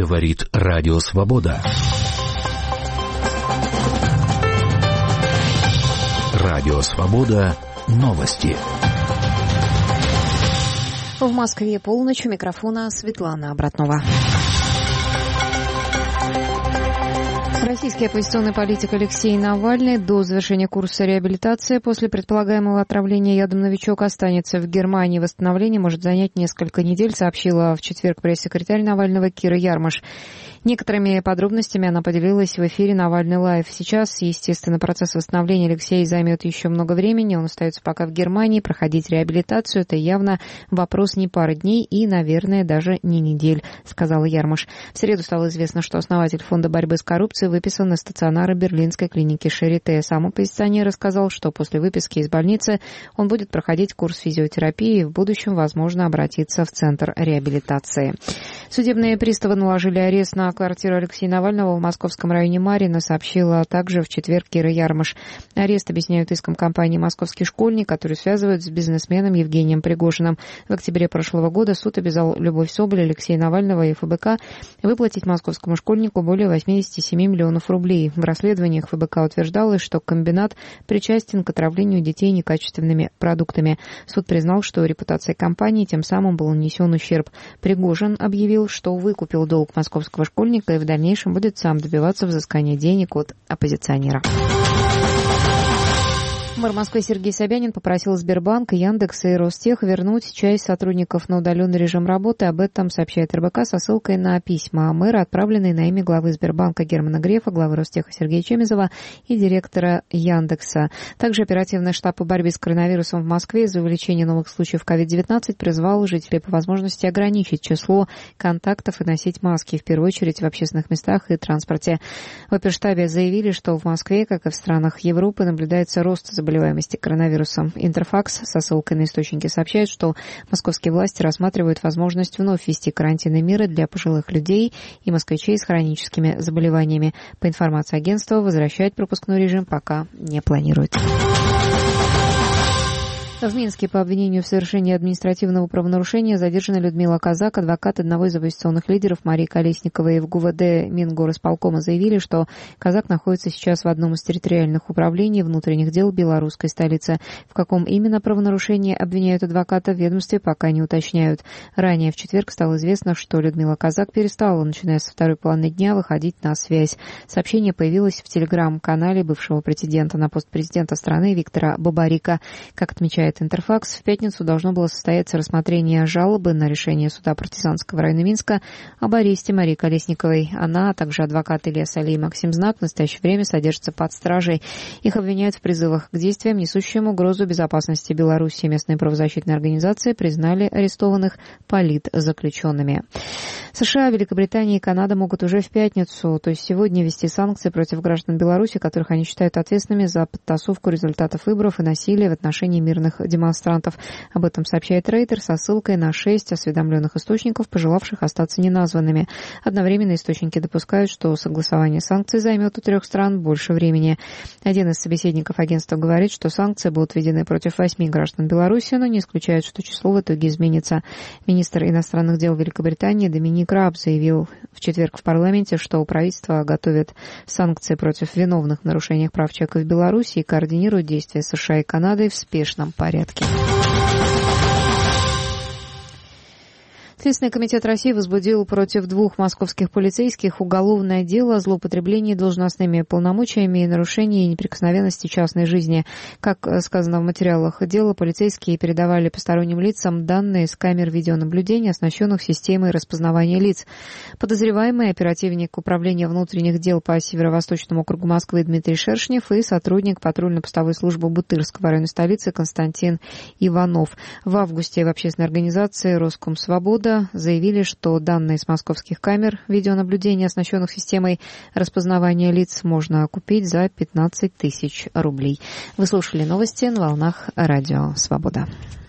Говорит Радио Свобода. Радио Свобода. Новости. В Москве полночь. У микрофона Светлана Обратнова. Российский оппозиционный политик Алексей Навальный до завершения курса реабилитации после предполагаемого отравления ядом «Новичок» останется в Германии. Восстановление может занять несколько недель, сообщила в четверг пресс-секретарь Навального Кира Ярмаш. Некоторыми подробностями она поделилась в эфире «Навальный лайв». Сейчас, естественно, процесс восстановления Алексея займет еще много времени. Он остается пока в Германии. Проходить реабилитацию – это явно вопрос не пары дней и, наверное, даже не недель, сказала Ярмаш. В среду стало известно, что основатель Фонда борьбы с коррупцией выписан из стационара берлинской клиники Шарите. Сам оппозиционер рассказал, что после выписки из больницы он будет проходить курс физиотерапии и в будущем, возможно, обратиться в центр реабилитации. Судебные приставы наложили арест на квартиру Алексея Навального в московском районе Марьино, сообщила также в четверг Кира Ярмаш. Арест объясняют иском компании «Московский школьник», который связывают с бизнесменом Евгением Пригожиным. В октябре прошлого года суд обязал Любовь Соболь, Алексея Навального и ФБК выплатить московскому школьнику более 87 миллионов рублей. В расследованиях ФБК утверждалось, что комбинат причастен к отравлению детей некачественными продуктами. Суд признал, что репутации компании тем самым был нанесен ущерб. Пригожин объявил, что выкупил долг московского школьника и в дальнейшем будет сам добиваться взыскания денег от оппозиционера. Мэр Москвы Сергей Собянин попросил Сбербанк, Яндекс и Ростех вернуть часть сотрудников на удаленный режим работы. Об этом сообщает РБК со ссылкой на письма мэра, отправленные на имя главы Сбербанка Германа Грефа, главы Ростеха Сергея Чемизова и директора Яндекса. Также оперативный штаб по борьбе с коронавирусом в Москве из-за увеличения новых случаев COVID-19 призвал жителей по возможности ограничить число контактов и носить маски, в первую очередь в общественных местах и транспорте. В оперштабе заявили, что в Москве, как и в странах Европы, наблюдается рост заболеваемости коронавирусом. Интерфакс со ссылкой на источники сообщает, что московские власти рассматривают возможность вновь ввести карантинные меры для пожилых людей и москвичей с хроническими заболеваниями. По информации агентства, возвращать пропускной режим пока не планируют. В Минске по обвинению в совершении административного правонарушения задержана Людмила Казак, адвокат одного из оппозиционных лидеров Марии Колесниковой. В ГУВД Мингорисполкома заявили, что Казак находится сейчас в одном из территориальных управлений внутренних дел белорусской столицы. В каком именно правонарушении обвиняют адвоката, в ведомстве пока не уточняют. Ранее в четверг стало известно, что Людмила Казак перестала, начиная со второй половины дня, выходить на связь. Сообщение появилось в телеграм-канале бывшего претендента на пост президента страны Виктора Бабарика. Как отмечает Интерфакс, в пятницу должно было состояться рассмотрение жалобы на решение суда партизанского района Минска об аресте Марии Колесниковой. Она, а также адвокат Илья Салий и Максим Знак в настоящее время содержатся под стражей. Их обвиняют в призывах к действиям, несущим угрозу безопасности Беларуси. Местные правозащитные организации признали арестованных политзаключенными. США, Великобритания и Канада могут уже в пятницу, то есть сегодня, ввести санкции против граждан Беларуси, которых они считают ответственными за подтасовку результатов выборов и насилие в отношении мирных демонстрантов. Об этом сообщает Рейтер со ссылкой на 6 осведомленных источников, пожелавших остаться неназванными. Одновременно источники допускают, что согласование санкций займет у 3 стран больше времени. Один из собеседников агентства говорит, что санкции будут введены против 8 граждан Беларуси, но не исключает, что число в итоге изменится. Министр иностранных дел Великобритании Доминик Раб заявил в четверг в парламенте, что правительство готовит санкции против виновных в нарушениях прав человека в Беларуси и координирует действия США и Канады в спешном порядке. Следственный комитет России возбудил против 2 московских полицейских уголовное дело о злоупотреблении должностными полномочиями и нарушении неприкосновенности частной жизни. Как сказано в материалах дела, полицейские передавали посторонним лицам данные с камер видеонаблюдения, оснащенных системой распознавания лиц. Подозреваемый оперативник Управления внутренних дел по Северо-Восточному округу Москвы Дмитрий Шершнев и сотрудник патрульно-постовой службы Бутырского района столицы Константин Иванов. В августе в общественной организации «Роскомсвобода» заявили, что данные с московских камер видеонаблюдения, оснащенных системой распознавания лиц, можно купить за 15 тысяч рублей. Вы слушали новости на волнах Радио Свобода.